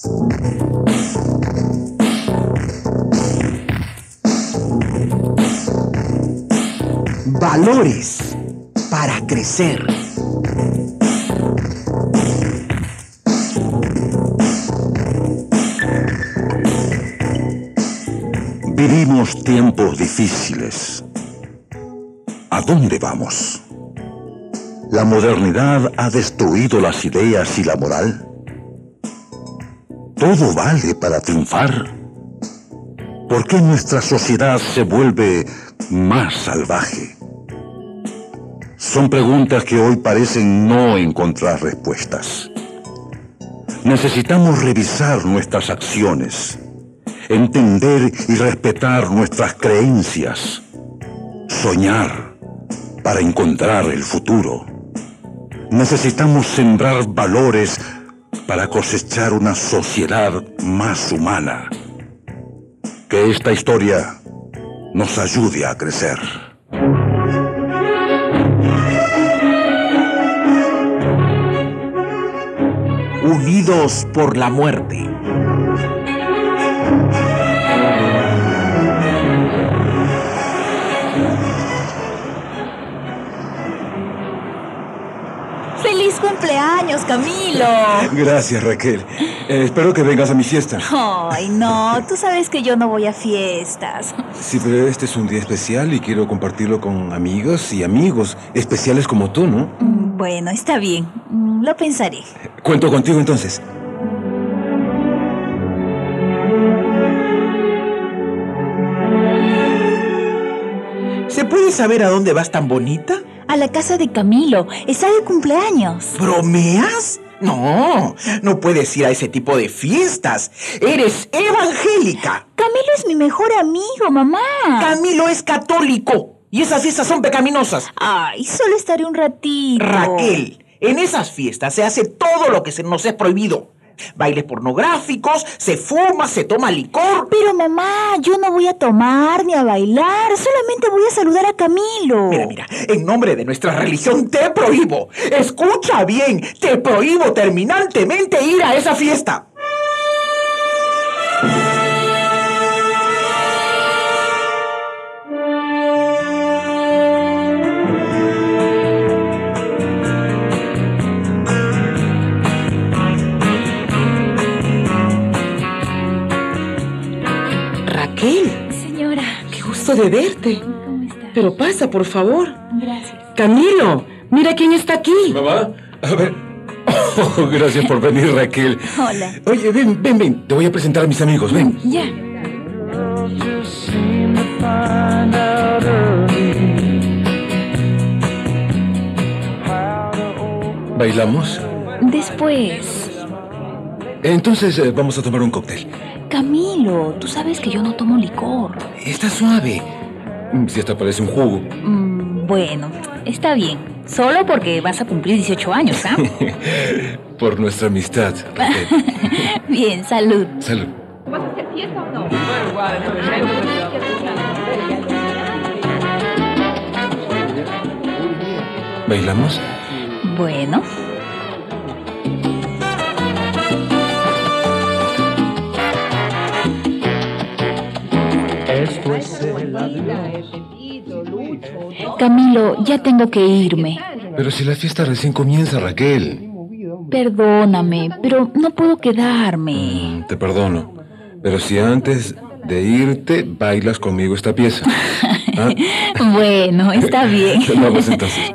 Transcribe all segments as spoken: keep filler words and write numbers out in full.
Valores para crecer. Vivimos tiempos difíciles. ¿A dónde vamos? ¿La modernidad ha destruido las ideas y la moral? ¿Todo vale para triunfar? ¿Por qué nuestra sociedad se vuelve más salvaje? Son preguntas que hoy parecen no encontrar respuestas. Necesitamos revisar nuestras acciones, entender y respetar nuestras creencias, soñar para encontrar el futuro. Necesitamos sembrar valores para cosechar una sociedad más humana. Que esta historia nos ayude a crecer. Unidos por la muerte. ¡Feliz cumpleaños, Camilo! Gracias, Raquel. Eh, espero que vengas a mi fiesta. Ay, no, tú sabes que yo no voy a fiestas. Sí, pero este es un día especial y quiero compartirlo con amigos y amigos especiales como tú, ¿no? Bueno, está bien. Lo pensaré. Cuento contigo entonces. ¿Se puede saber a dónde vas tan bonita? A la casa de Camilo. Está de cumpleaños. ¿Bromeas? No, no puedes ir a ese tipo de fiestas. Eres evangélica. Camilo es mi mejor amigo, mamá. Camilo es católico. Y esas fiestas son pecaminosas. Ay, solo estaré un ratito. Raquel, en esas fiestas se hace todo lo que se nos es prohibido. Bailes pornográficos, se fuma, se toma licor. Pero mamá, yo no voy a tomar ni a bailar. Solamente voy a saludar a Camilo. Mira, mira, en nombre de nuestra religión te prohíbo. Escucha bien, te prohíbo terminantemente ir a esa fiesta. Señora. Qué gusto de verte. ¿Cómo está? Pero pasa, por favor. Gracias. Camilo, mira quién está aquí. Mamá, a ver. Oh, gracias por venir, Raquel. Hola. Oye, ven, ven, ven. Te voy a presentar a mis amigos, ven. Ya. ¿Bailamos? Después. Entonces eh, vamos a tomar un cóctel. Camilo, tú sabes que yo no tomo licor. Está suave. Mm, Si hasta parece un jugo. Mm, bueno, está bien. Solo porque vas a cumplir dieciocho años, ¿ah? Por nuestra amistad, Raquel. Bien, salud. Salud. ¿Vas a hacer fiesta o no? ¿Bailamos? Bueno. Camilo, ya tengo que irme. Pero si la fiesta recién comienza, Raquel. Perdóname, pero no puedo quedarme. Mm, te perdono. Pero si antes de irte bailas conmigo esta pieza. ¿Ah? Bueno, está bien. Vamos entonces.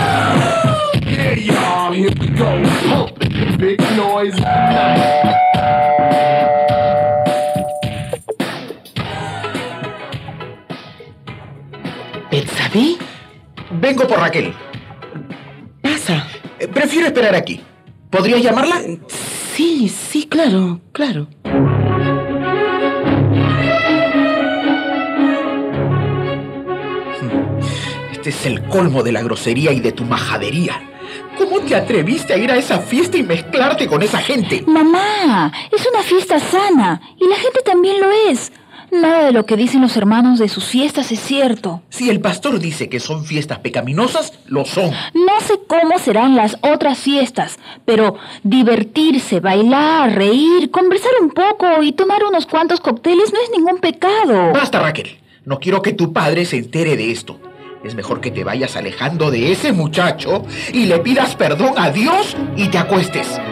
¿Betsabe? Vengo por Raquel. Pasa. Eh, Prefiero esperar aquí. ¿Podrías llamarla? Sí, sí, claro, claro. Este es el colmo de la grosería y de tu majadería. ¿Cómo te atreviste a ir a esa fiesta y mezclarte con esa gente? Mamá, es una fiesta sana y la gente también lo es. Nada de lo que dicen los hermanos de sus fiestas es cierto. Si el pastor dice que son fiestas pecaminosas, lo son. No sé cómo serán las otras fiestas, pero divertirse, bailar, reír, conversar un poco y tomar unos cuantos cócteles no es ningún pecado. Basta, Raquel. No quiero que tu padre se entere de esto. Es mejor que te vayas alejando de ese muchacho y le pidas perdón a Dios y te acuestes.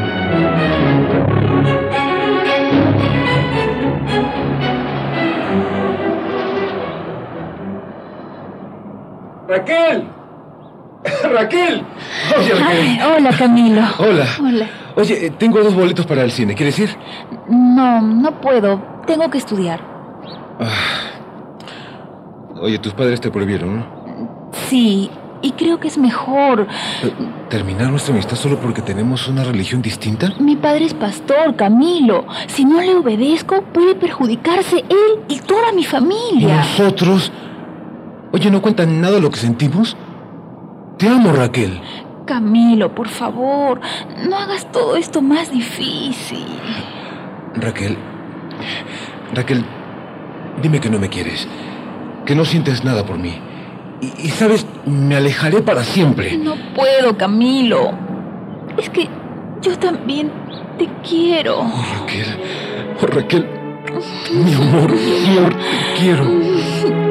¡Raquel! ¡Raquel! Oye, Raquel. Ay, hola, Camilo. Hola. Hola. Oye, eh, tengo dos boletos para el cine. ¿Quieres ir? No, no puedo. Tengo que estudiar. Ah. Oye, tus padres te prohibieron, ¿no? Sí, y creo que es mejor. Eh, ¿Terminar nuestra amistad solo porque tenemos una religión distinta? Mi padre es pastor, Camilo. Si no le obedezco, puede perjudicarse él y toda mi ¿Y familia. nosotros? Oye, ¿no cuentan nada lo que sentimos? Te amo, Raquel. Camilo, por favor, no hagas todo esto más difícil. Raquel, Raquel, dime que no me quieres, que no sientes nada por mí. Y, y sabes, me alejaré para siempre. No puedo, Camilo. Es que yo también te quiero. Oh, Raquel, oh, Raquel, mi amor, mi amor, te quiero.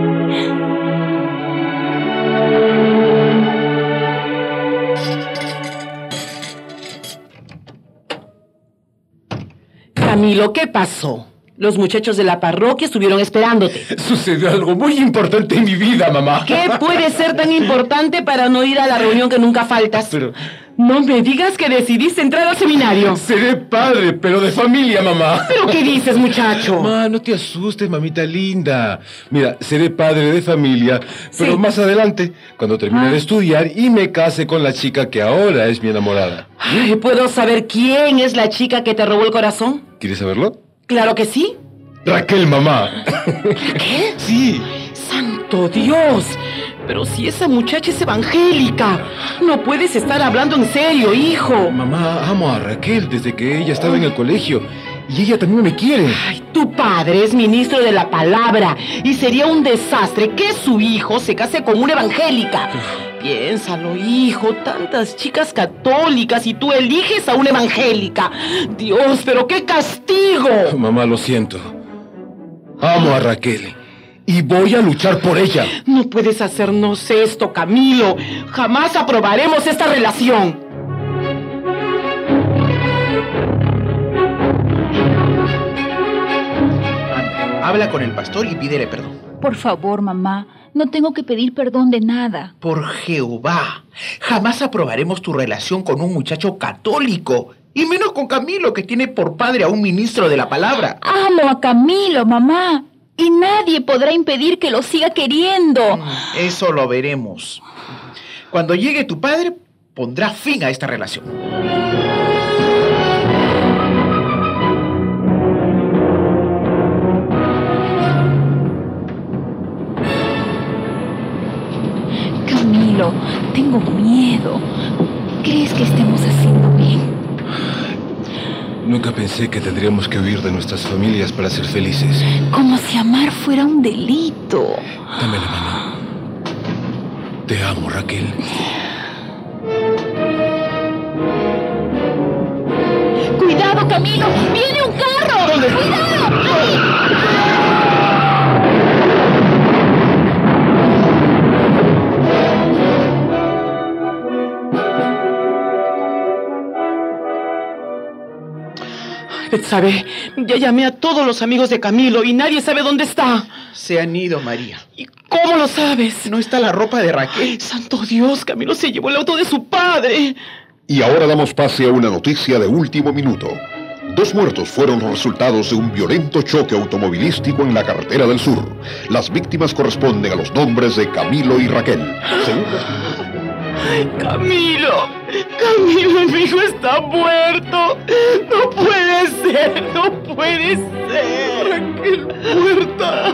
Camilo, ¿qué pasó? Los muchachos de la parroquia estuvieron esperándote. Sucedió algo muy importante en mi vida, mamá. ¿Qué puede ser tan importante para no ir a la reunión que nunca faltas? Pero... No me digas que decidiste entrar al seminario. Seré padre, pero de familia, mamá. ¿Pero qué dices, muchacho? Mamá, no te asustes, mamita linda. Mira, seré padre de familia, pero Sí. más adelante, cuando termine Ah. de estudiar y me case con la chica que ahora es mi enamorada. Ay, ¿puedo saber quién es la chica que te robó el corazón? ¿Quieres saberlo? Claro que sí. Raquel, mamá. ¿Qué? Sí. ¡Santo Dios! Pero si esa muchacha es evangélica, no puedes estar hablando en serio, hijo. Mamá, amo a Raquel desde que ella estaba en el colegio. Y ella también me quiere. Ay, tu padre es ministro de la palabra y sería un desastre que su hijo se case con una evangélica. Piénsalo, hijo, tantas chicas católicas y tú eliges a una evangélica. Dios, pero qué castigo. Mamá, lo siento. Amo a Raquel y voy a luchar por ella. No puedes hacernos esto, Camilo. Jamás aprobaremos esta relación. Anda, habla con el pastor y pídele perdón. Por favor, mamá, no tengo que pedir perdón de nada. Por Jehová, jamás aprobaremos tu relación con un muchacho católico. Y menos con Camilo, que tiene por padre a un ministro de la palabra. Amo a Camilo, mamá. Y nadie podrá impedir que lo siga queriendo. Eso lo veremos. Cuando llegue tu padre, pondrá fin a esta relación. Camilo, tengo miedo. ¿Crees que estemos haciendo bien? Nunca pensé que tendríamos que huir de nuestras familias para ser felices. Como si amar fuera un delito. Dame la mano. Te amo, Raquel. ¡Cuidado, Camilo! ¡Viene un carro! ¡Cuidado! ¡Ay! Betsabe, ya llamé a todos los amigos de Camilo y nadie sabe dónde está. Se han ido, María. ¿Y cómo lo sabes? No está la ropa de Raquel. Santo Dios, Camilo se llevó el auto de su padre. Y ahora damos pase a una noticia de último minuto. Dos muertos fueron los resultados de un violento choque automovilístico en la carretera del sur. Las víctimas corresponden a los nombres de Camilo y Raquel. Según las... Camilo, Camilo, mi hijo está muerto. No puede ser, no puede ser. Raquel muerta.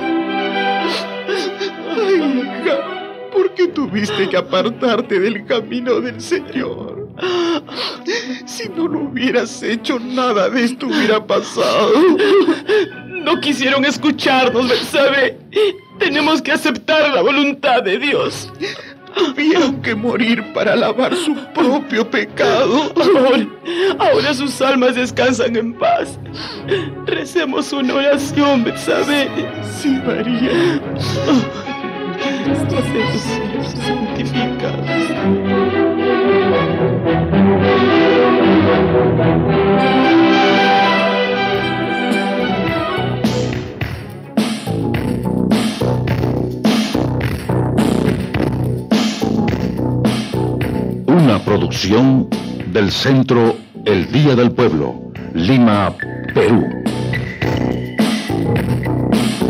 Ay, hija, ¿por qué tuviste que apartarte del camino del Señor? Si no lo hubieras hecho, nada de esto hubiera pasado. no quisieron escucharnos, ¿sabe? Tenemos que aceptar la voluntad de Dios. Tuvieron que morir para lavar su propio pecado. Ahora, ahora sus almas descansan en paz. Recemos una oración, ¿sabe? Sí, María. Santificados. Una producción del Centro El Día del Pueblo, Lima, Perú.